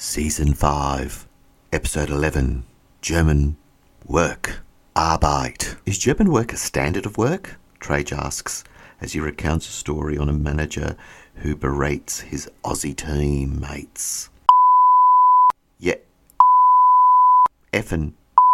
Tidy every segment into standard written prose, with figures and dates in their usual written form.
Season 5, Episode 11, German Work, Arbeit. Is German work a standard of work? Trage asks as he recounts a story on a manager who berates his Aussie teammates. Yeah, effing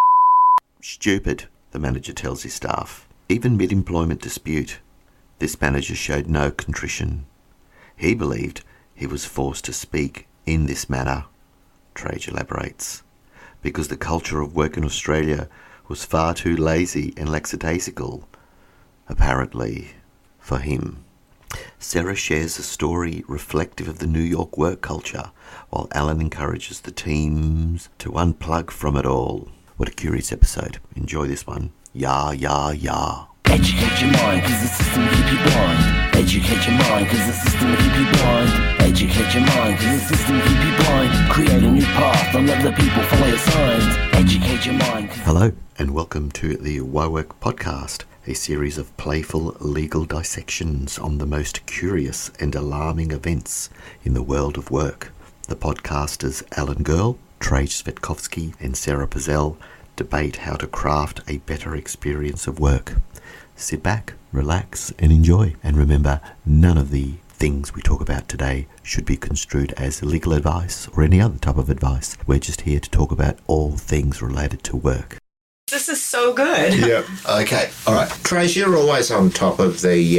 stupid, the manager tells his staff. Even mid-employment dispute, this manager showed no contrition. He believed he was forced to speak in this manner, Trage elaborates, because the culture of work in Australia was far too lazy and lackadaisical, apparently, for him. Sarah shares a story reflective of the New York work culture, while Alan encourages the teams to unplug from it all. What a curious episode. Enjoy this one. Ya, ya, ya. Educate your mind, cause the system will keep you blind. Educate your mind, cause the system will keep you blind. Educate your mind, cause the system will keep you blind. Create a new path, don't let the people follow your signs. Educate your mind. Hello, and welcome to the Why Work podcast, a series of playful legal dissections on the most curious and alarming events in the world of work. The podcasters Alan Girl, Trage Svetkovsky, and Sarah Pazell debate how to craft a better experience of work. Sit back, relax, and enjoy. And remember, none of the things we talk about today should be construed as legal advice or any other type of advice. We're just here to talk about all things related to work. This is so good. Yeah. Okay, all right. Trace, you're always on top of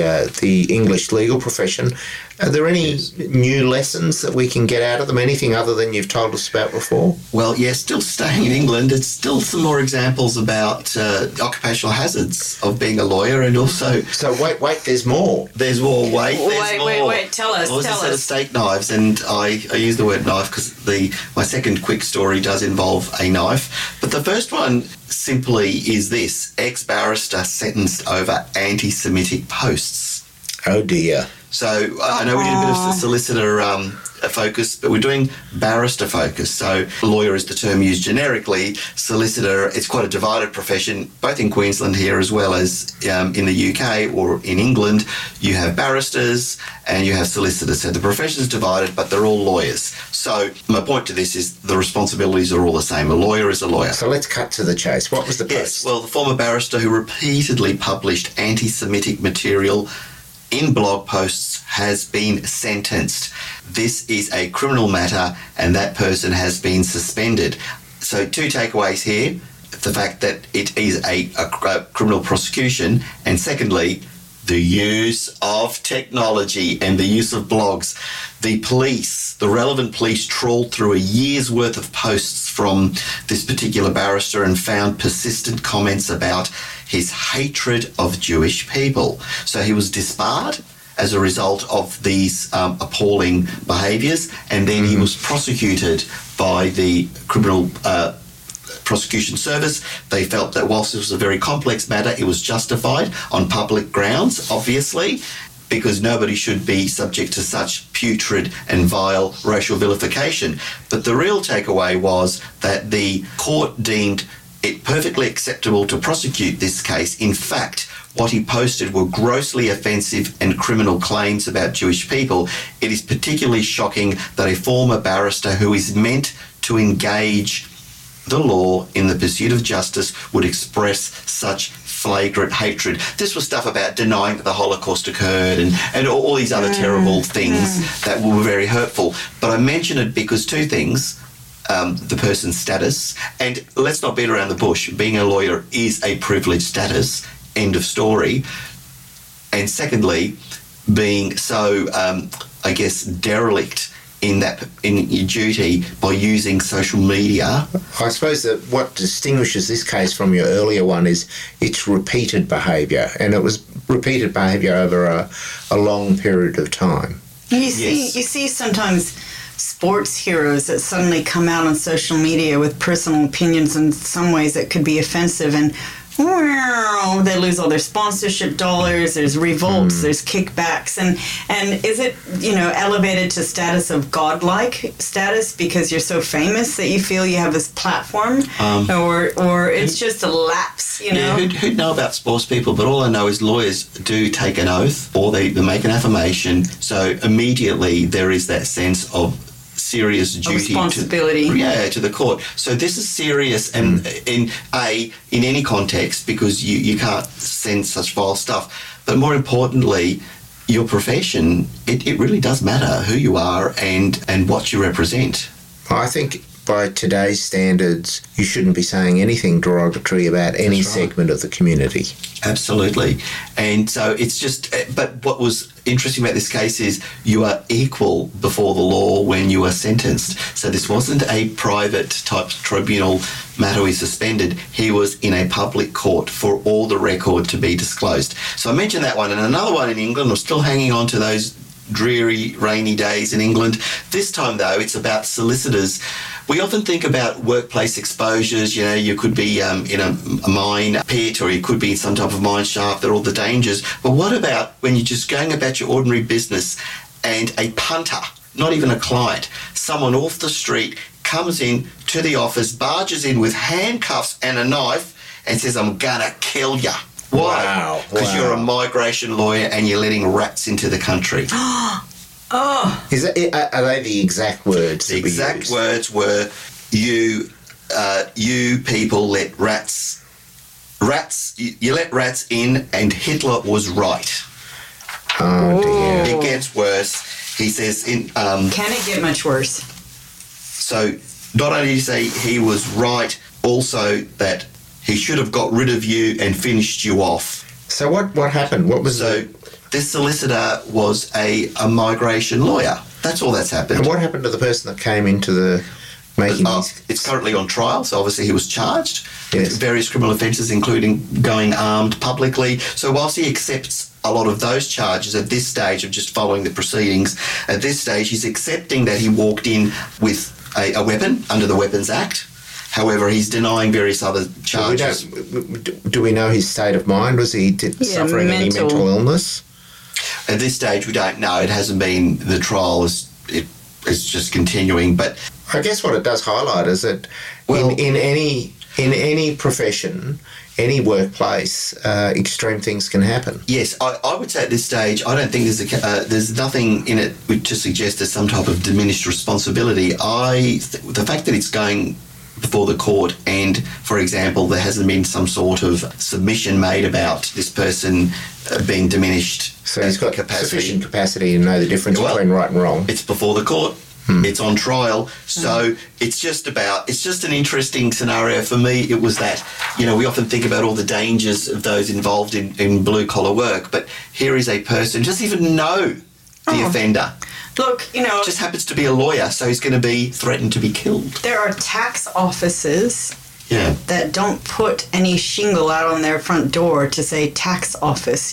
the English legal profession. Are there any new lessons that we can get out of them? Anything other than you've told us about before? Well, yeah, still staying in England, it's still some more examples about occupational hazards of being a lawyer, and also... So wait, there's more. There's more, wait, there's more. Wait, tell us, I was a set of steak knives, and I use the word knife because my second quick story does involve a knife. But the first one simply is this: ex-barrister sentenced over anti-Semitic posts. Oh dear. So I know we did a bit of solicitor focus, but we're doing barrister focus. So lawyer is the term used generically. Solicitor, it's quite a divided profession, both in Queensland here as well as in the UK or in England. You have barristers and you have solicitors. So the profession's divided, but they're all lawyers. So my point to this is the responsibilities are all the same. A lawyer is a lawyer. So let's cut to the chase. What was the post? Yes, well, the former barrister who repeatedly published anti-Semitic material in blog posts has been sentenced. This is a criminal matter and that person has been suspended. So two takeaways here: the fact that it is a criminal prosecution, and secondly, the use of technology and the use of blogs. The relevant police trawled through a year's worth of posts from this particular barrister and found persistent comments about his hatred of Jewish people. So he was disbarred as a result of these appalling behaviours, and then he was prosecuted by the criminal prosecution service. They felt that whilst it was a very complex matter, it was justified on public grounds, obviously, because nobody should be subject to such putrid and vile racial vilification. But the real takeaway was that the court deemed it perfectly acceptable to prosecute this case. In fact, what he posted were grossly offensive and criminal claims about Jewish people. It is particularly shocking that a former barrister who is meant to engage the law in the pursuit of justice would express such flagrant hatred. This was stuff about denying that the Holocaust occurred and all these other terrible things that were very hurtful. But I mention it because two things: the person's status, and let's not beat around the bush, being a lawyer is a privileged status, end of story. And secondly, being so, derelict in your duty by using social media. I suppose that what distinguishes this case from your earlier one is its repeated behaviour, and it was repeated behaviour over a long period of time. You see sometimes sports heroes that suddenly come out on social media with personal opinions in some ways that could be offensive, and they lose all their sponsorship dollars, there's revolts, there's kickbacks, and is it, elevated to status of godlike status because you're so famous that you feel you have this platform, or it's just a lapse, Yeah, who'd know about sports people, but all I know is lawyers do take an oath or they make an affirmation, so immediately there is that sense of serious duty responsibility. to the court. So this is serious, and in any context, because you can't send such vile stuff. But more importantly, your profession, it really does matter who you are and what you represent. I think by today's standards, you shouldn't be saying anything derogatory about any segment of the community. Absolutely. And so it's just, but what was interesting about this case is you are equal before the law when you are sentenced. So this wasn't a private type tribunal matter he's suspended. He was in a public court for all the record to be disclosed. So I mentioned that one. And another one in England, I'm still hanging on to those dreary, rainy days in England. This time, though, it's about solicitors. We often think about workplace exposures. You know, you could be in a mine pit, or you could be in some type of mine shaft. There are all the dangers. But what about when you're just going about your ordinary business and a punter, not even a client, someone off the street comes in to the office, barges in with handcuffs and a knife and says, "I'm gonna kill ya." Why? Wow. Because you're a migration lawyer and you're letting rats into the country. Oh. Are they the exact words? The exact words were, you people let rats, you let rats in, and Hitler was right. Oh, dear. It gets worse. He says, Can it get much worse? so not only did he say he was right, also that he should have got rid of you and finished you off. So what happened? What was So this solicitor was a migration lawyer. That's all that's happened. And what happened to the person that came into the making these? It's currently on trial, so obviously he was charged Yes. with various criminal offences, including going armed publicly. So whilst he accepts a lot of those charges at this stage of just following the proceedings, at this stage he's accepting that he walked in with a weapon under the Weapons Act. However, he's denying various other charges. Do we know his state of mind? Was he suffering any mental illness? At this stage, we don't know. It hasn't been, the trial is just continuing. But I guess what it does highlight is that in any profession, any workplace, extreme things can happen. yes, I would say at this stage, I don't think there's nothing in it to suggest there's some type of diminished responsibility. The fact that it's going before the court and, for example, there hasn't been some sort of submission made about this person being diminished. So he's got sufficient capacity to know the difference between right and wrong. It's before the court. It's on trial. So it's just an interesting scenario. For me, it was that, we often think about all the dangers of those involved in blue-collar work, but here is a person who doesn't even know the offender. Look, Just happens to be a lawyer, so he's going to be threatened to be killed. there are tax offices Yeah. that don't put any shingle out on their front door to say tax office,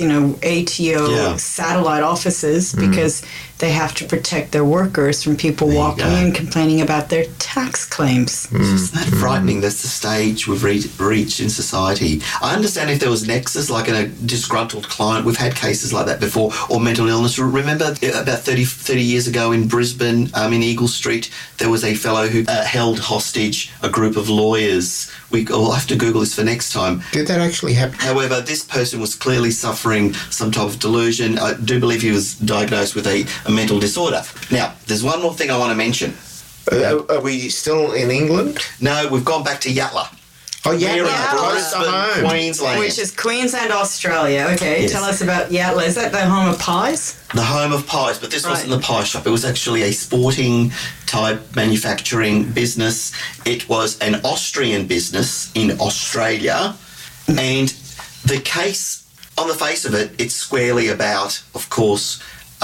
ATO satellite offices, because they have to protect their workers from people walking in complaining about their tax claims. Isn't that frightening? That's the stage we've reached in society. I understand if there was nexus, like in a disgruntled client. We've had cases like that before, or mental illness. Remember about 30 years ago in Brisbane, in Eagle Street, there was a fellow who held hostage a group of lawyers. I'll have to Google this for next time. Did that actually happen? However, this person was clearly suffering some type of delusion. I do believe he was diagnosed with a mental disorder. Now, there's one more thing I want to mention. Are we still in England? No, we've gone back to Yatala. Oh, yeah, We're in close to Brisbane, home. Queensland. Which is Queensland, Australia. Okay, Yes. tell us about Yatala. Is that the home of pies? The home of pies, but this wasn't Right. the pie shop. It was actually a sporting type manufacturing business. It was an Austrian business in Australia, and the case, on the face of it, it's squarely about, of course,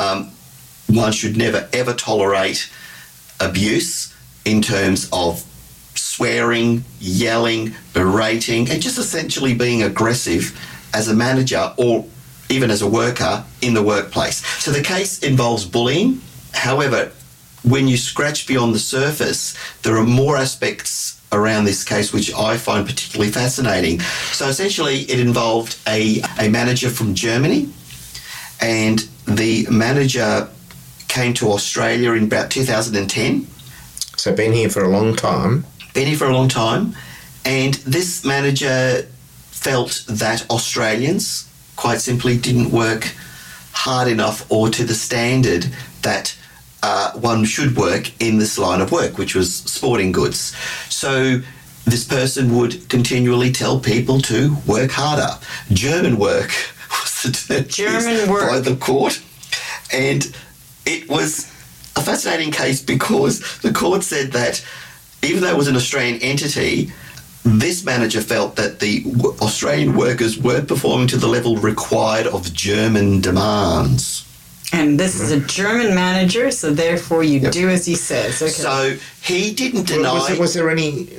one should never ever tolerate abuse in terms of swearing, yelling, berating, and just essentially being aggressive as a manager or even as a worker in the workplace. So the case involves bullying. However, when you scratch beyond the surface, there are more aspects around this case which I find particularly fascinating. So essentially it involved a manager from Germany, and the manager came to Australia in about 2010. So been here for a long time. Been here for a long time, and this manager felt that Australians quite simply didn't work hard enough or to the standard that one should work in this line of work, which was sporting goods. So this person would continually tell people to work harder. German work was the term used by the court. And it was a fascinating case because the court said that even though it was an Australian entity, this manager felt that the Australian workers weren't performing to the level required of German demands. And this is a German manager, so therefore you do as he says. Okay. So he didn't deny... Was there any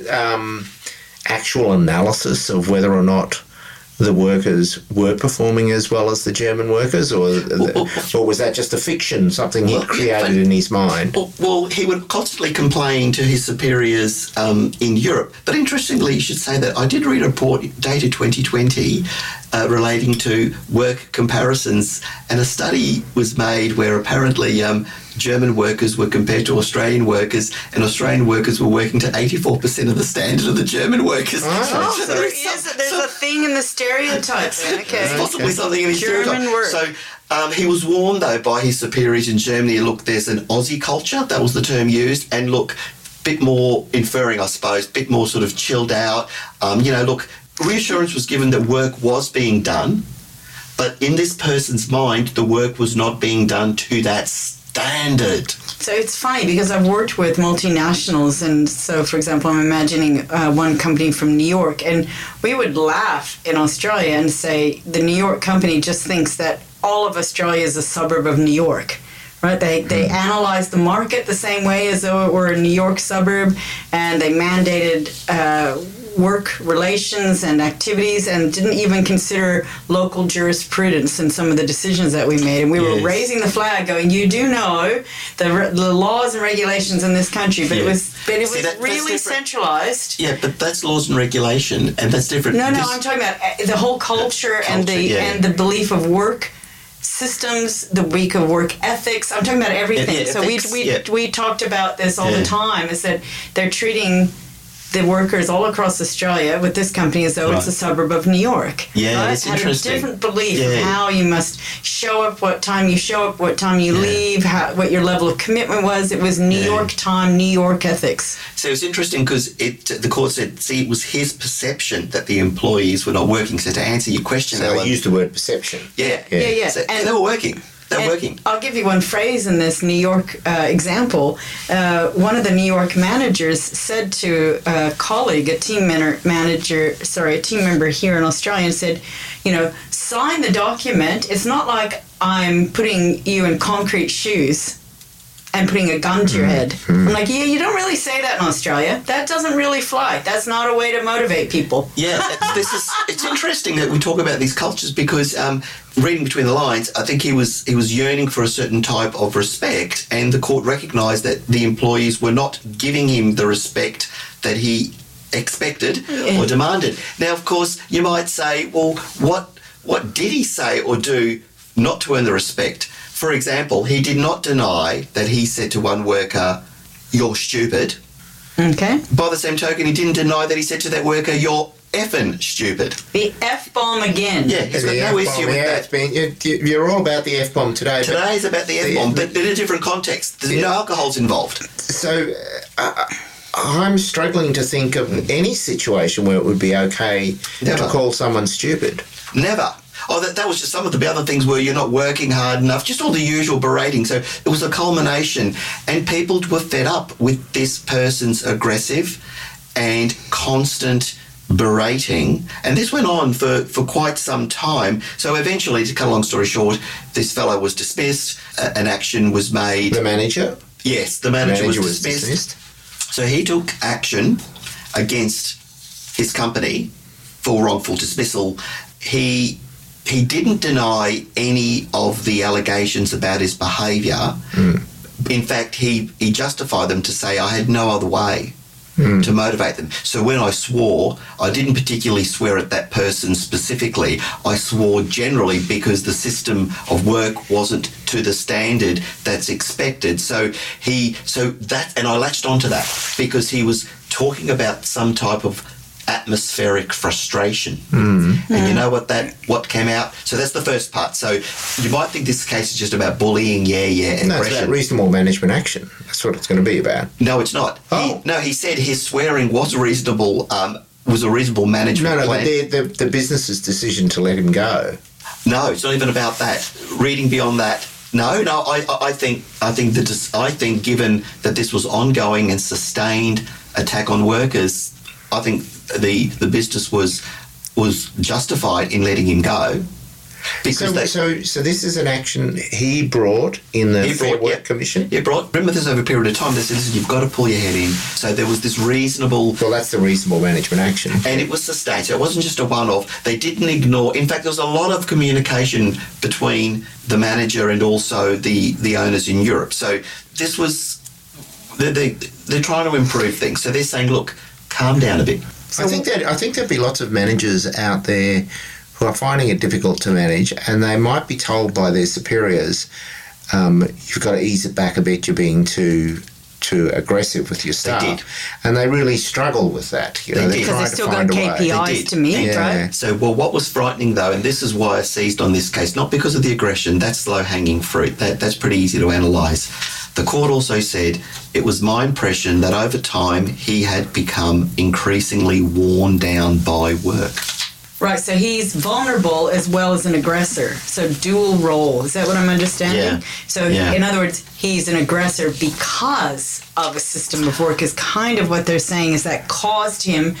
actual analysis of whether or not the workers were performing as well as the German workers, or was that just a fiction, something he created in his mind? Well, he would constantly complain to his superiors in Europe. But interestingly, you should say that I did read a report dated 2020 relating to work comparisons, and a study was made where apparently German workers were compared to Australian workers, and Australian workers were working to 84% of the standard of the German workers. So there's a thing in the stereotype then, okay. There's possibly something in the German stereotype. work. So he was warned, though, by his superiors in Germany, look, there's an Aussie culture, that was the term used, and look, bit more inferring, I suppose, bit more sort of chilled out. Look, reassurance was given that work was being done, but in this person's mind, the work was not being done to that standard. So it's funny because I've worked with multinationals, and so, for example, I'm imagining one company from New York, and we would laugh in Australia and say the New York company just thinks that all of Australia is a suburb of New York. Right? They analyzed the market the same way as though it were a New York suburb, and they mandated work relations and activities and didn't even consider local jurisprudence in some of the decisions that we made. And we were raising the flag going, you do know the laws and regulations in this country, but it was really centralized. Yeah, but that's laws and regulation, and that's different. No, I'm talking about the whole culture and the belief of work systems, the week of work ethics. I'm talking about everything. So we talked about this all the time, is that they're treating the workers all across Australia with this company as though it's a suburb of New York. Yeah, right? it's interesting. Had a different belief of how you must show up, what time you show up, what time you leave, what your level of commitment was. It was New York time, New York ethics. So it's interesting because the court said, it was his perception that the employees were not working. So to answer your question, so they used the word perception. Yeah. So, and they were working. They're working. I'll give you one phrase in this New York example. One of the New York managers said to a colleague, a team member here in Australia, and said, sign the document. It's not like I'm putting you in concrete shoes and putting a gun to your head. I'm like, you don't really say that in Australia. That doesn't really fly. That's not a way to motivate people. Yeah, it's interesting that we talk about these cultures because reading between the lines, I think he was yearning for a certain type of respect, and the court recognised that the employees were not giving him the respect that he expected or demanded. Now, of course, you might say, well, what did he say or do not to earn the respect? For example, he did not deny that he said to one worker, "You're stupid." Okay. By the same token, he didn't deny that he said to that worker, "You're effing stupid." The F-bomb again. Yeah, he's got no issue with that. You're all about the F-bomb today. Today's about the F-bomb, but in a different context. There's no alcohol's involved. So I'm struggling to think of any situation where it would be okay to call someone stupid. Never. Oh, that was just some of the other things where you're not working hard enough, just all the usual berating. So it was a culmination, and people were fed up with this person's aggressive and constant berating, and this went on for quite some time. So eventually, to cut a long story short, this fellow was dismissed, an action was made. The manager? Yes, the manager was dismissed. So he took action against his company for wrongful dismissal. He didn't deny any of the allegations about his behaviour. In fact, he justified them to say, I had no other way to motivate them. So when I swore, I didn't particularly swear at that person specifically. I swore generally because the system of work wasn't to the standard that's expected. And I latched onto that because he was talking about some type of atmospheric frustration. And you know what came out? So that's the first part. So you might think this case is just about bullying, and No, it's aggression. about reasonable management action. That's what it's going to be about. No, it's not. Oh. He said his swearing was reasonable. Was a reasonable management No, plan. but the business's decision to let him go. No, it's not even about that. Reading beyond that. No. I think given that this was ongoing and sustained attack on workers, I think the business was justified in letting him go. Because So this is an action he brought in the Fair Work Commission? Remember this over a period of time. They said, listen, you've got to pull your head in. So there was this reasonable... Well, that's the reasonable management action. And it was sustained. So it wasn't just a one-off. They didn't ignore... In fact, there was a lot of communication between the manager and also the owners in Europe. So this was... They're trying to improve things. So they're saying, look, calm down a bit. I think there'd be lots of managers out there who are finding it difficult to manage, and they might be told by their superiors, you've got to ease it back a bit, you're being too aggressive with your staff. They did. And they really struggle with that. They did. Because trying they to still got find a way. KPIs to meet, Yeah. right? So, what was frightening, though, and this is why I seized on this case, not because of the aggression, that's low-hanging fruit. That's pretty easy to analyse. The court also said it was my impression that over time he had become increasingly worn down by work. Right, so he's vulnerable as well as an aggressor. So dual role. Is that what I'm understanding? Yeah. So Yeah. in other words, he's an aggressor because of a system of work is kind of what they're saying is that caused him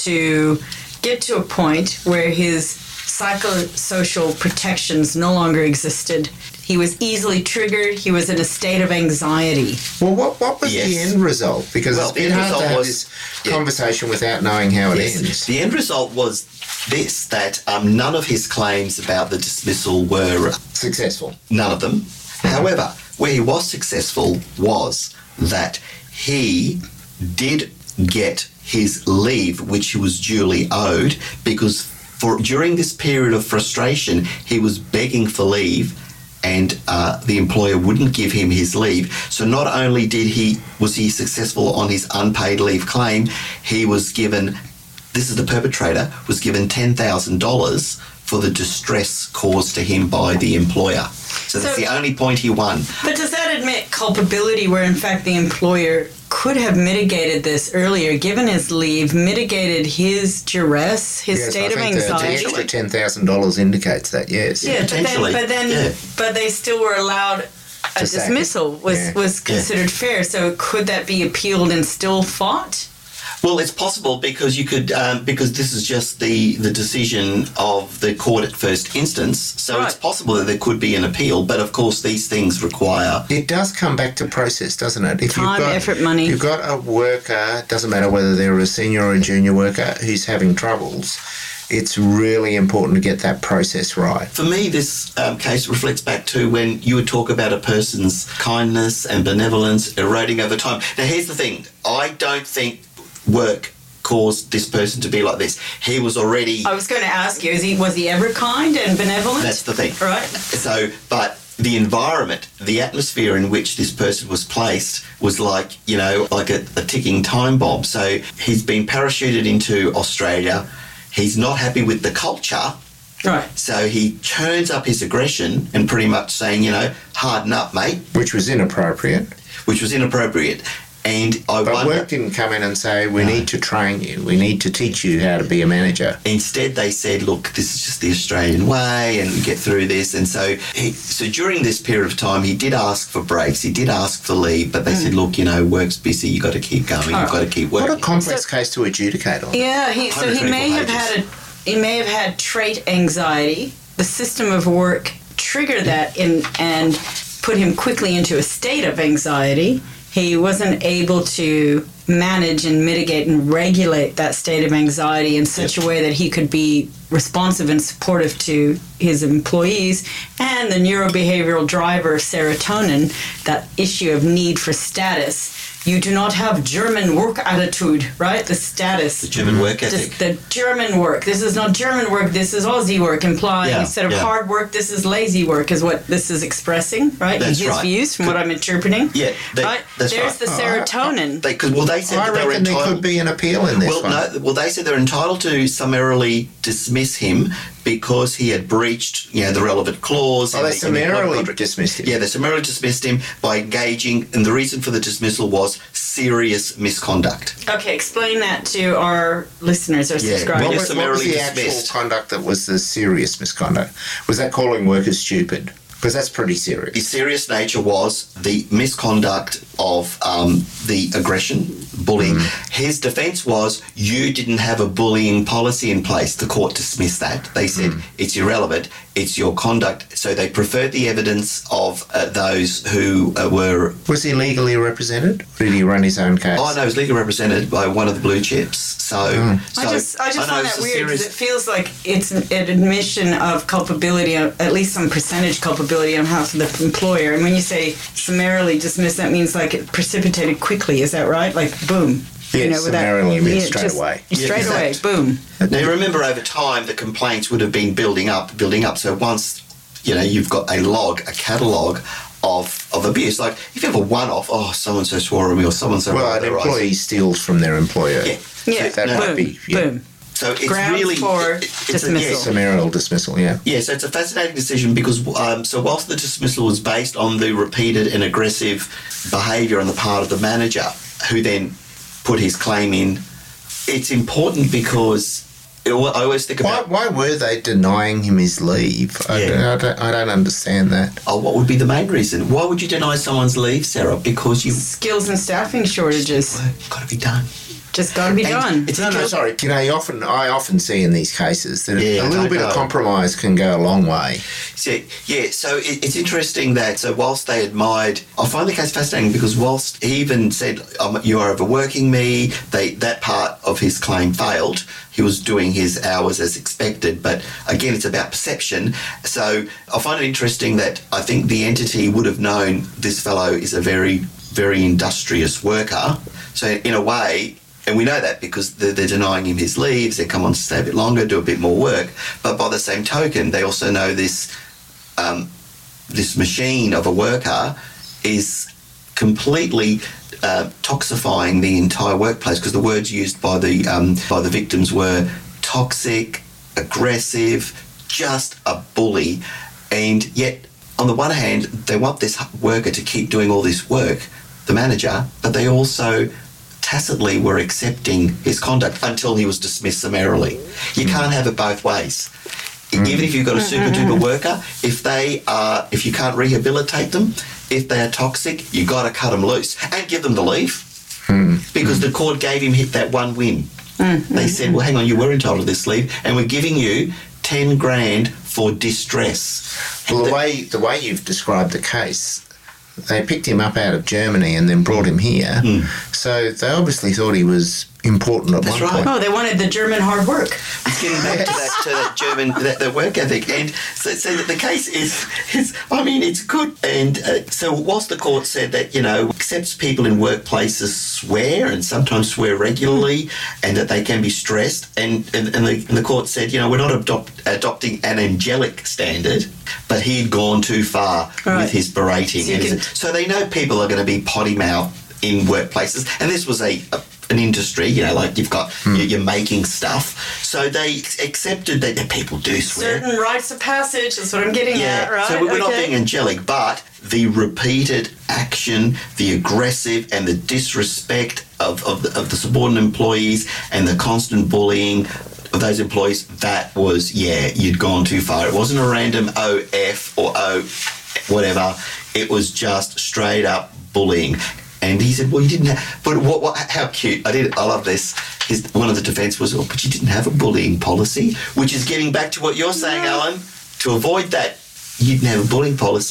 to get to a point where his psychosocial protections no longer existed. He was easily triggered. He was in a state of anxiety. Well, what was Yes. the end result? Because Well, it's the been end hard to result have was- this yeah. conversation without knowing how it Yes. ends. The end result was this, that none of his claims about the dismissal were... Successful. None of them. During where he was successful was that he did get his leave, which he was duly owed, because during this period of frustration, he was begging for leave, and the employer wouldn't give him his leave. So not only was he successful on his unpaid leave claim, he was given, this is the perpetrator, was given $10,000 for the distress caused to him by the employer. So that's So- the only point he won. But does that admit culpability where, in fact, the employer could have mitigated this earlier, given his leave, mitigated his duress, his Yes, state I of think the anxiety? extra $10,000 indicates that, yes. Yeah, Potentially, yeah. but they still were allowed a To sack dismissal it. was Yeah. was considered fair. So could that be appealed and still fought? Well, it's possible because you could because this is just the decision of the court at first instance. So it's Right. possible that there could be an appeal, but of course these things require. It does come back to process, doesn't it? If Time, effort, money. You've got a worker, doesn't matter whether they're a senior or a junior worker, who's having troubles, it's really important to get that process right. For me, this case reflects back to when you would talk about a person's kindness and benevolence eroding over time. Now, here's the thing. I don't think work caused this person to be like this. He was already... I was going to ask you, was he ever kind and benevolent? That's the thing. Right. So, but the environment, the atmosphere in which this person was placed was like, like a ticking time bomb. So he's been parachuted into Australia. He's not happy with the culture. Right. So he turns up his aggression and pretty much saying, harden up, mate, Which was inappropriate. which was inappropriate. And I But wonder... work didn't come in and say, we need to train you, we need to teach you how to be a manager. Instead, they said, look, this is just the Australian way and we get through this. And so during this period of time, he did ask for breaks, he did ask for leave, but they said, look, work's busy, you've got to keep going, you've got to keep What working. a complex case to adjudicate on. Yeah, he may have had trait anxiety. The system of work triggered that and put him quickly into a state of anxiety. He wasn't able to manage and mitigate and regulate that state of anxiety in such a way that he could be responsive and supportive to his employees. And the neurobehavioral driver of serotonin, that issue of need for status, you do not have German work attitude, right? The status. The German work ethic. Just the German work. This is not German work, this is Aussie work, implying instead of hard work, this is lazy work, is what this is expressing, right? That's in his views, from what I'm interpreting. Yeah, right? That's There's the serotonin. They said I that they were reckon there entitled. could be an appeal in this one. They said they're entitled to summarily dismiss him because he had breached, the relevant clause. Oh, they summarily dismissed him. Yeah, they summarily dismissed him by engaging, and the reason for the dismissal was serious misconduct. Okay, explain that to our listeners or subscribers. When you're What was summarily the actual dismissed. conduct that was the serious misconduct? Was that calling workers stupid? Because that's pretty serious. The serious nature was the misconduct of the aggression, bullying. His defence was, you didn't have a bullying policy in place. The court dismissed that. They said it's irrelevant. It's your conduct. So they preferred the evidence of those who were... Was he legally represented? Or did he run his own case? Oh, no, he was legally represented by one of the blue chips. So, I just find that weird because it feels like it's an admission of culpability, at least some percentage culpability on behalf of the employer. And when you say summarily dismissed, that means like it precipitated quickly. Is that right? Like, boom. Yeah, summarily means straight away. Straight away, boom. Now, you remember over time the complaints would have been building up. So once, you've got a catalogue of abuse. Like, if you have a one-off, so-and-so swore at me or so-and-so... Well, an employee steals from their employer. Yeah, that might be... Boom. So it's grounds really... for dismissal. Summarial dismissal, yeah. Yeah, so it's a fascinating decision because whilst the dismissal was based on the repeated and aggressive behaviour on the part of the manager, who then put his claim in, it's important because I always think about... Why were they denying him his leave? I don't understand that. Oh, what would be the main reason? Why would you deny someone's leave, Sarah? Because you... Skills and staffing shortages. Got to be done. Just got to be done. Sorry. I often see in these cases that a little bit of compromise can go a long way. So it's interesting that whilst they admired, I find the case fascinating because whilst he even said, you are overworking me, that part of his claim failed. He was doing his hours as expected, but again, it's about perception. So I find it interesting that I think the entity would have known this fellow is a very, very industrious worker. So in a way... And we know that because they're denying him his leaves, they come on to stay a bit longer, do a bit more work. But by the same token, they also know this machine of a worker is completely toxifying the entire workplace, because the words used by the victims were toxic, aggressive, just a bully. And yet, on the one hand, they want this worker to keep doing all this work, the manager, but they also... tacitly were accepting his conduct until he was dismissed summarily. You can't have it both ways. Even if you've got a super duper worker, if you can't rehabilitate them, if they are toxic, you got to cut them loose and give them the leave, because the court gave him that one win. They said, well, hang on, you were entitled to this leave, and we're giving you 10 grand for distress. Well, the way you've described the case, they picked him up out of Germany and then brought him here. So they obviously thought he was important at one point. Oh, they wanted the German hard work. It's getting back to that German, that work ethic. And so the case is it's good. And so whilst the court said that, accepts people in workplaces swear and sometimes swear regularly and that they can be stressed, and the court said, we're not adopting an angelic standard, but he'd gone too far with his berating. So they know people are going to be potty mouth in workplaces. And this was an industry, like you've got, you're making stuff. So they accepted that people do swear. Certain rites of passage is what I'm getting at, right? So we're not being angelic, but the repeated action, the aggressive and the disrespect of the subordinate employees and the constant bullying of those employees, that was, you'd gone too far. It wasn't a random OF or O whatever. It was just straight up bullying. And he said, well, you didn't have... But how cute. I love this. One of the defence was, but you didn't have a bullying policy, which is getting back to what you're saying, Alan. To avoid that, you didn't have a bullying policy.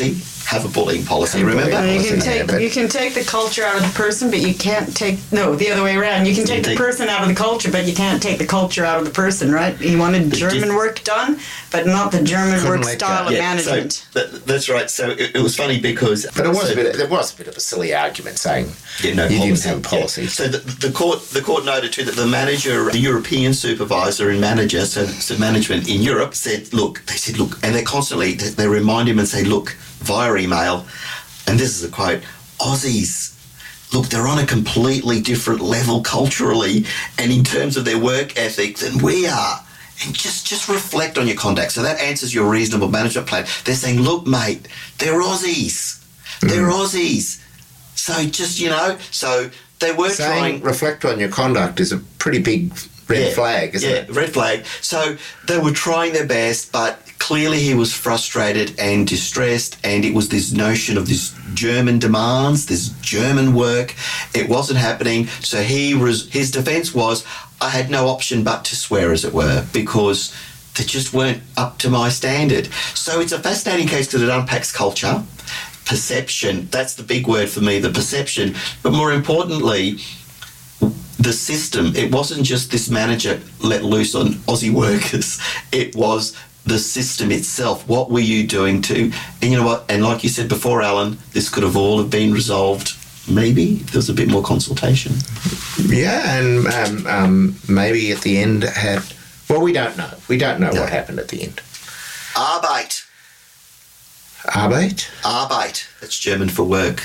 have a bullying policy, Have a remember? bullying You can take the culture out of the person, but you can't take the other way around. You can take the person out of the culture, but you can't take the culture out of the person, right? He wanted German work done, but not the German work style of management. So that's right. So it was funny because... But there was a bit of a silly argument saying you didn't have a policy. Yeah. So the court noted too that the manager, the European supervisor and manager, so management in Europe said, look, and they constantly, they remind him and say, look, via email, and this is a quote, Aussies, look, they're on a completely different level culturally and in terms of their work ethic than we are. And just reflect on your conduct. So that answers your reasonable management plan. They're saying, look, mate, they're Aussies. They're Aussies. So just, so they were trying... reflect on your conduct is a pretty big red flag, isn't it? Yeah, red flag. So they were trying their best, but clearly he was frustrated and distressed, and it was this notion of this German demands, this German work. It wasn't happening. So his defence was, I had no option but to swear, as it were, because they just weren't up to my standard. So it's a fascinating case because it unpacks culture, perception. That's the big word for me, the perception. But more importantly, the system. It wasn't just this manager let loose on Aussie workers. It was the system itself. What were you doing to... And you know what? And like you said before, Alan, this could have all have been resolved maybe if there was a bit more consultation. Yeah, and maybe at the end had... Well, we don't know. We don't know what happened at the end. Arbeit. Arbeit? Arbeit. That's German for work.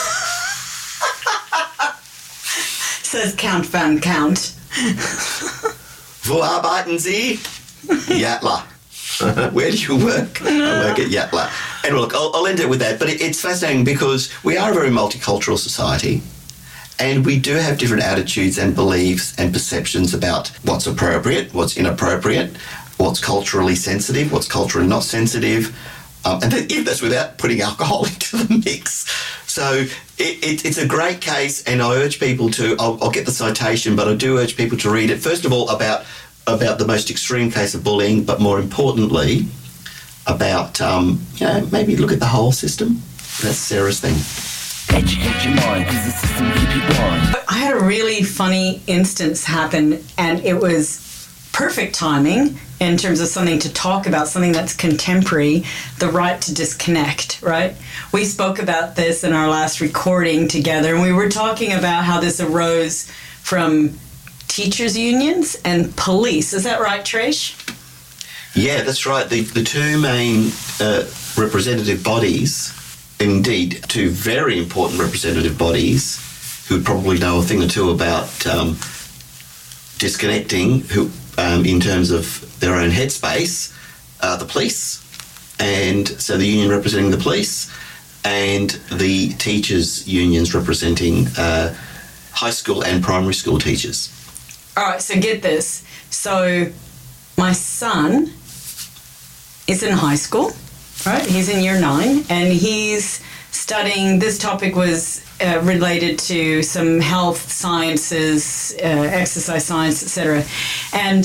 Says Count Van Count. Wo arbeiten Sie? Yatla. Where do you work? I work at Yatla. And look, I'll end it with that, but it's fascinating because we are a very multicultural society and we do have different attitudes and beliefs and perceptions about what's appropriate, what's inappropriate, what's culturally sensitive, what's culturally not sensitive, and that's without putting alcohol into the mix. So it's a great case, and I urge people to, I'll get the citation, but I do urge people to read it, first of all, about the most extreme case of bullying, but more importantly, about, maybe look at the whole system. That's Sarah's thing. Educate your mind, because the system will keep you blind. I had a really funny instance happen, and it was perfect timing in terms of something to talk about, something that's contemporary, the right to disconnect, right? We spoke about this in our last recording together, and we were talking about how this arose from teachers' unions and police. Is that right, Trish? Yeah, that's right. The two main representative bodies, indeed two very important representative bodies who would probably know a thing or two about disconnecting, who in terms of their own headspace, the police, and so the union representing the police, and the teachers' unions representing high school and primary school teachers. All right, so get this. So my son is in high school, right? He's in year 9, and he's studying, this topic was related to some health sciences, exercise science, etc. And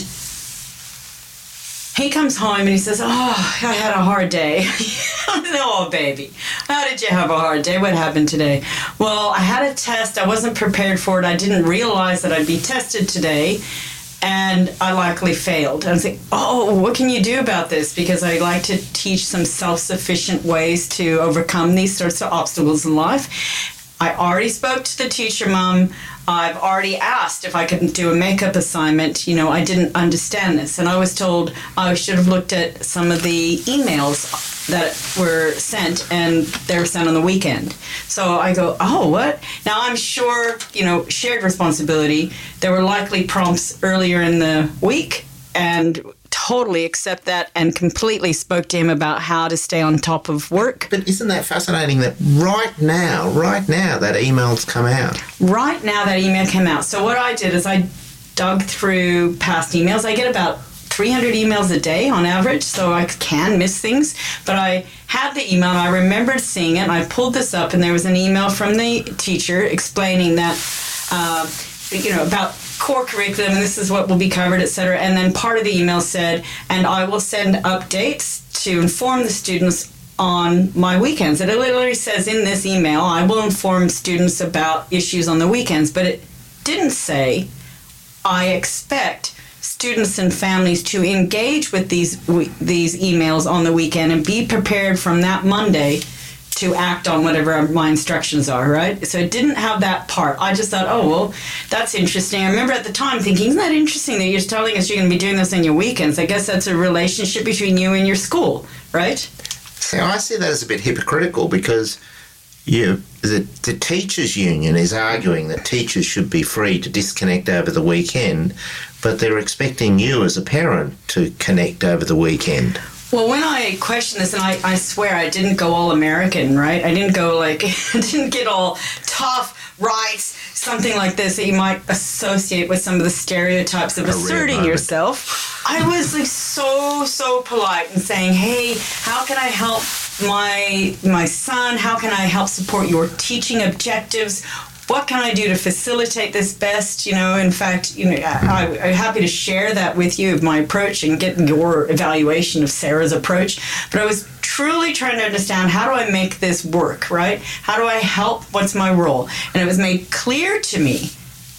he comes home and he says, I had a hard day. I said, oh, baby, how did you have a hard day? What happened today? Well, I had a test. I wasn't prepared for it. I didn't realize that I'd be tested today, and I likely failed. And I was like, what can you do about this? Because I like to teach some self-sufficient ways to overcome these sorts of obstacles in life. I already spoke to the teacher, Mom. I've already asked if I could do a makeup assignment. I didn't understand this. And I was told I should have looked at some of the emails that were sent, and they were sent on the weekend. So I go, what? Now I'm sure, shared responsibility. There were likely prompts earlier in the week, and totally accept that and completely spoke to him about how to stay on top of work. But isn't that fascinating that right now, that email's come out? Right now that email came out. So what I did is I dug through past emails. I get about 300 emails a day on average, so I can miss things. But I had the email, and I remembered seeing it, and I pulled this up, and there was an email from the teacher explaining that, about core curriculum, and this is what will be covered, etc. And then part of the email said, and I will send updates to inform the students on my weekends. It literally says in this email, I will inform students about issues on the weekends, but it didn't say, I expect students and families to engage with these emails on the weekend and be prepared from that Monday to act on whatever my instructions are, right? So it didn't have that part. I just thought, oh, well, that's interesting. I remember at the time thinking, isn't that interesting that you're telling us you're going to be doing this on your weekends? I guess that's a relationship between you and your school, right? So I see that as a bit hypocritical because the teachers' union is arguing that teachers should be free to disconnect over the weekend, but they're expecting you as a parent to connect over the weekend. Well, when I questioned this, and I swear I didn't go all American, right? I didn't go I didn't get all tough, right, something like this that you might associate with some of the stereotypes of asserting yourself. I was so polite and saying, hey, how can I help my son? How can I help support your teaching objectives? What can I do to facilitate this best? In fact, I'm happy to share that with you, my approach, and get your evaluation of Sarah's approach. But I was truly trying to understand, how do I make this work, right? How do I help? What's my role? And it was made clear to me,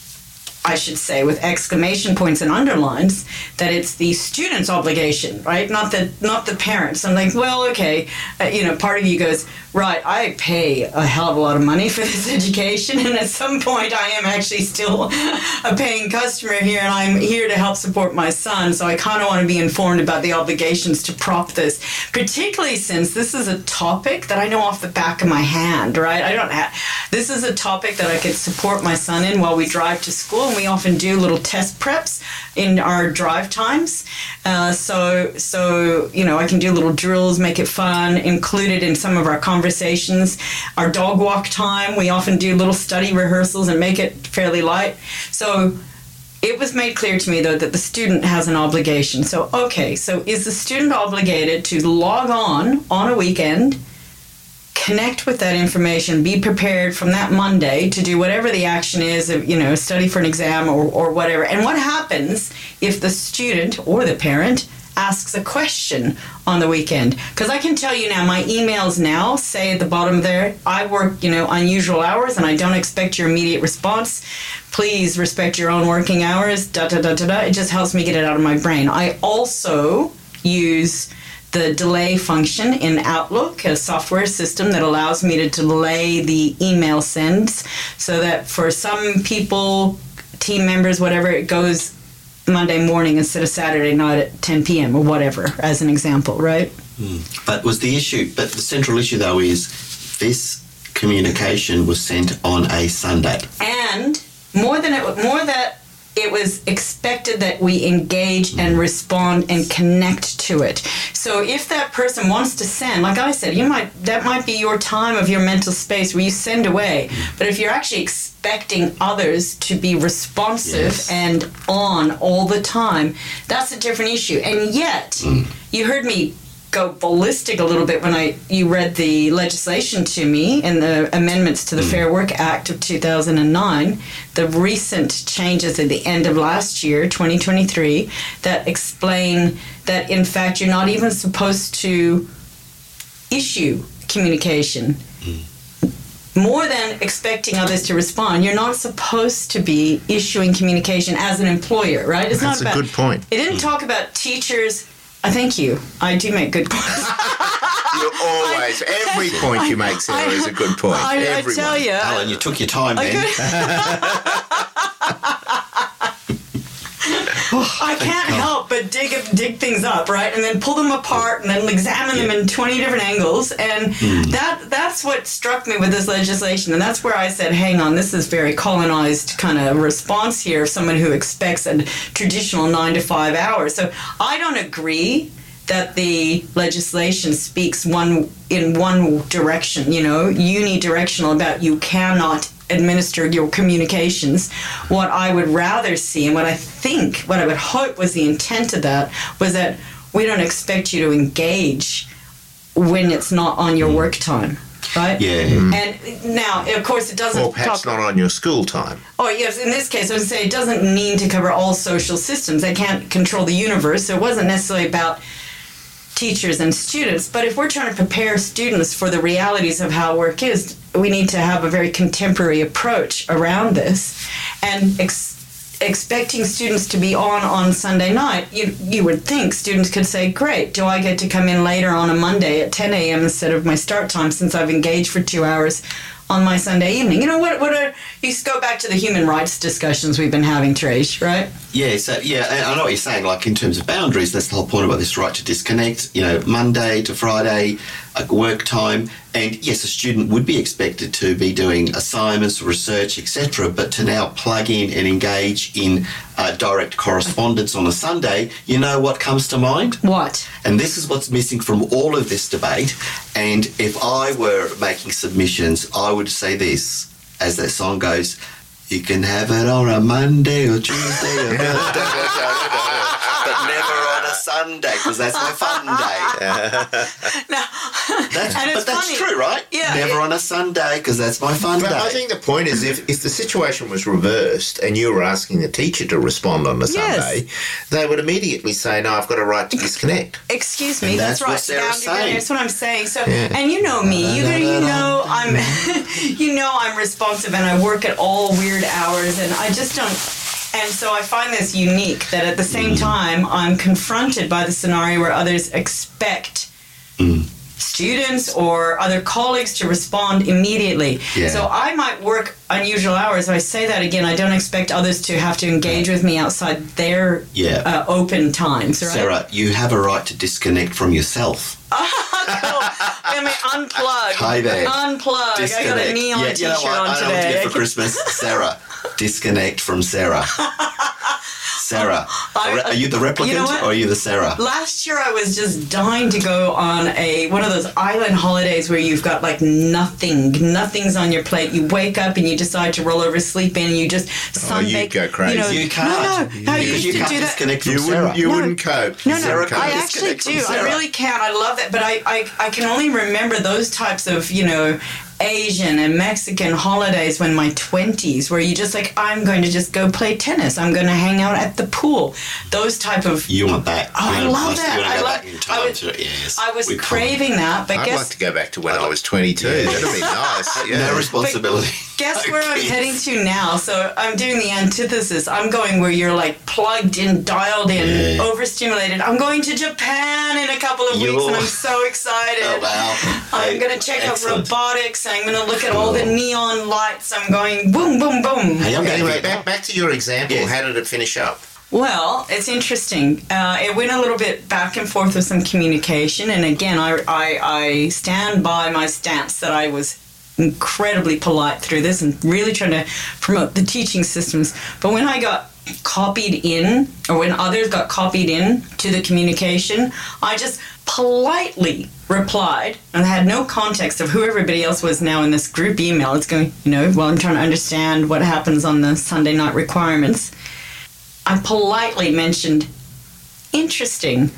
I should say, with exclamation points and underlines, that it's the student's obligation, right? Not the parents. I'm like, well, okay. Part of you goes, right, I pay a hell of a lot of money for this education, and at some point I am actually still a paying customer here, and I'm here to help support my son, so I kind of want to be informed about the obligations to prop this, particularly since this is a topic that I know off the back of my hand, right? This is a topic that I could support my son in while we drive to school, and we often do little test preps in our drive times. So I can do little drills, make it fun, include it in some of our conversations. Our dog walk time, we often do little study rehearsals and make it fairly light. So it was made clear to me, though, that the student has an obligation. So is the student obligated to log on a weekend, connect with that information, be prepared from that Monday to do whatever the action is, study for an exam or whatever. And what happens if the student or the parent asks a question on the weekend? Because I can tell you now, my emails now say at the bottom there, I work, unusual hours and I don't expect your immediate response. Please respect your own working hours, It just helps me get it out of my brain. I also use the delay function in Outlook, a software system that allows me to delay the email sends, so that for some people, team members, whatever, it goes Monday morning instead of Saturday night at 10 p.m. or whatever, as an example, right? But the central issue, though, is this communication was sent on a Sunday. And more that it was expected that we engage and respond and connect to it. So if that person wants to send, like I said, that might be your time of your mental space where you send away. But if you're actually expecting others to be responsive and on all the time, that's a different issue. And yet, you heard me go ballistic a little bit when you read the legislation to me and the amendments to the Fair Work Act of 2009, the recent changes at the end of last year, 2023, that explain that, in fact, you're not even supposed to issue communication. More than expecting others to respond, you're not supposed to be issuing communication as an employer, right? That's a good point. It didn't talk about teachers. Thank you. I do make good points. You always, every point you make, Sarah, is a good point. I tell you. Alan, you took your time then. I can't help but dig things up, right? And then pull them apart and then examine them in 20 different angles. And that's what struck me with this legislation. And that's where I said, hang on, this is very colonized kind of response here of someone who expects a traditional 9 to 5 hours. So I don't agree that the legislation speaks in one direction, unidirectional about you cannot administer your communications. What I would rather see, and what I would hope was the intent of that, was that we don't expect you to engage when it's not on your work time, right? Yeah. And now, of course, it doesn't... Or perhaps not on your school time. Oh, yes. In this case, I would say it doesn't mean to cover all social systems. They can't control the universe, so it wasn't necessarily about teachers and students. But if we're trying to prepare students for the realities of how work is, we need to have a very contemporary approach around this. And expecting students to be on Sunday night, you would think students could say, great, do I get to come in later on a Monday at 10 a.m. instead of my start time since I've engaged for 2 hours on my Sunday evening? You know, you go back to the human rights discussions we've been having, Trish, right? Yeah, I know what you're saying, like in terms of boundaries, that's the whole point about this right to disconnect, you know, Monday to Friday, work time, and yes, a student would be expected to be doing assignments, research, etc., but to now plug in and engage in direct correspondence on a Sunday, you know what comes to mind? What? And this is what's missing from all of this debate, and if I were making submissions, I would say this, as that song goes, you can have it on a Monday or Tuesday or Thursday, but never on a Sunday, because that's my fun day. That's true, right? Yeah. Never on a Sunday, because that's my fun day. I think the point is, if the situation was reversed and you were asking the teacher to respond on a Sunday, they would immediately say, no, I've got a right to disconnect. Excuse me, And that's right. what Sarah's saying. That's what I'm saying. So, and you know me, you know I'm, I'm responsive and I work at all weird hours, and I just don't. And so I find this unique that at the same time I'm confronted by the scenario where others expect students or other colleagues to respond immediately. Yeah. So I might work unusual hours. I say that again, I don't expect others to have to engage with me outside their open times. Right? Sarah, you have a right to disconnect from yourself. Cool. I mean, unplug. Hi there. Unplug. Disconnect. I got a neon t-shirt you know what? on I know what to today. get for Christmas. Sarah, disconnect from Sarah. Sarah, are you the replicant or are you the Sarah? Last year I was just dying to go on one of those island holidays where you've got like nothing's on your plate. You wake up and you decide to roll over, sleep in, you just sunbake. You go crazy. You can't. No, I because used you to can't do that. disconnect from Sarah. You wouldn't cope. No, Sarah I can't actually disconnect from do. I Sarah. really can. I love that. But I can only remember those types of, Asian and Mexican holidays when my 20s, where you just like, I'm going to just go play tennis. I'm going to hang out at the pool. Those type of... You want that. I love that. You want to go back in time yes. I was craving that, but I'd like to go back to when I was 22. That'd be nice. No responsibility. Guess where I'm heading to now? So I'm doing the antithesis. I'm going where you're like plugged in, dialed in, overstimulated. I'm going to Japan in a couple of weeks, and I'm so excited. Oh, wow. I'm going to check out Excellent. robotics. I'm going to look at all the neon lights. I'm going boom, boom, boom. Hey, Anyway, back to your example. Yes. How did it finish up? Well, it's interesting. It went a little bit back and forth with some communication, and again, I stand by my stance that I was incredibly polite through this and really trying to promote the teaching systems. But when I got copied in, or when others got copied in to the communication, I just politely replied, and I had no context of who everybody else was now in this group email. It's going, while I'm trying to understand what happens on the Sunday night requirements. I politely mentioned, interesting.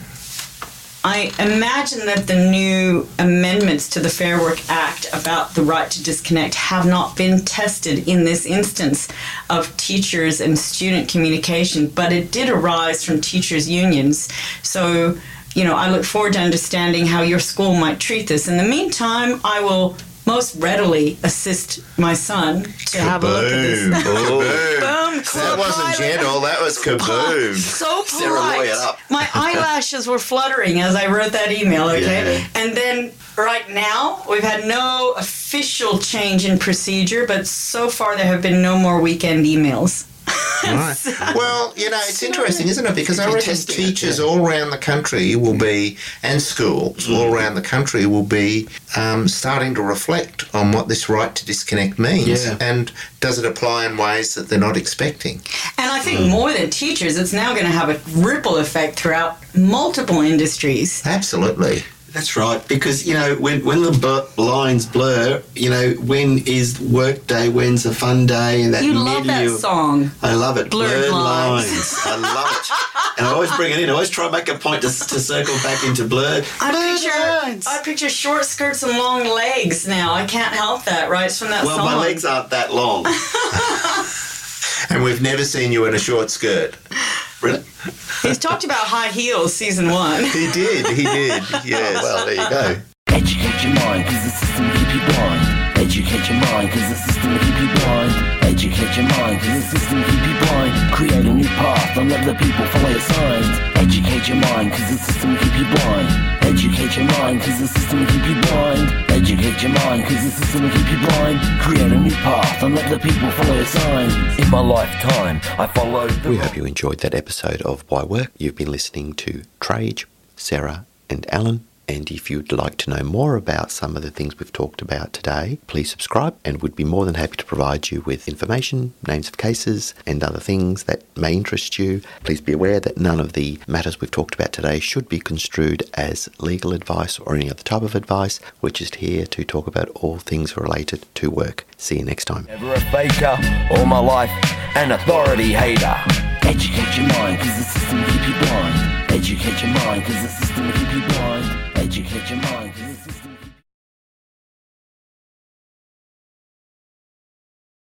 I imagine that the new amendments to the Fair Work Act about the right to disconnect have not been tested in this instance of teachers and student communication, but it did arise from teachers' unions. So, I look forward to understanding how your school might treat this. In the meantime, I will most readily assist my son to have a look at this. Boom! That wasn't gentle, that was kaboom. So Sarah, lawyer polite. up. My eyelashes were fluttering as I wrote that email, okay? Yeah. And then right now, we've had no official change in procedure, but so far there have been no more weekend emails. Right. Well, it's interesting, isn't it? Because I reckon teachers all around the country will be, and schools all around the country will be starting to reflect on what this right to disconnect means. Yeah. And does it apply in ways that they're not expecting? And I think more than teachers, it's now going to have a ripple effect throughout multiple industries. Absolutely. That's right, because, when the lines blur, when is work day, when's a fun day, and that You love that song. I love it. Blurred lines. I love it. And I always bring it in. I always try to make a point to circle back into blurred lines. I picture short skirts and long legs now. I can't help that, right? It's from that song. Well, my legs aren't that long. And we've never seen you in a short skirt. Really? He's talked about high heels season 1. He did, yes. Oh, well, there you go. Educate your mind, cause the system will keep you blind. Educate your mind, cause the system will keep you blind. Educate your mind, cause the system will keep you blind. Create a new path and let the people follow your signs. Educate your mind, cause the system will keep you blind. Educate your mind, cause the system will keep you blind. Educate your mind, cause the system will keep you blind. Create a new path and let the people follow your signs. In my lifetime, I followed the... We hope you enjoyed that episode of Why Work. You've been listening to Trage, Sarah and Alan. And if you'd like to know more about some of the things we've talked about today, please subscribe and we'd be more than happy to provide you with information, names of cases and other things that may interest you. Please be aware that none of the matters we've talked about today should be construed as legal advice or any other type of advice. We're just here to talk about all things related to work. See you next time. Never a faker, all my life an authority hater. Educate your mind, cause the system will keep you blind. Educate your mind, cause the system will keep you blind. Educate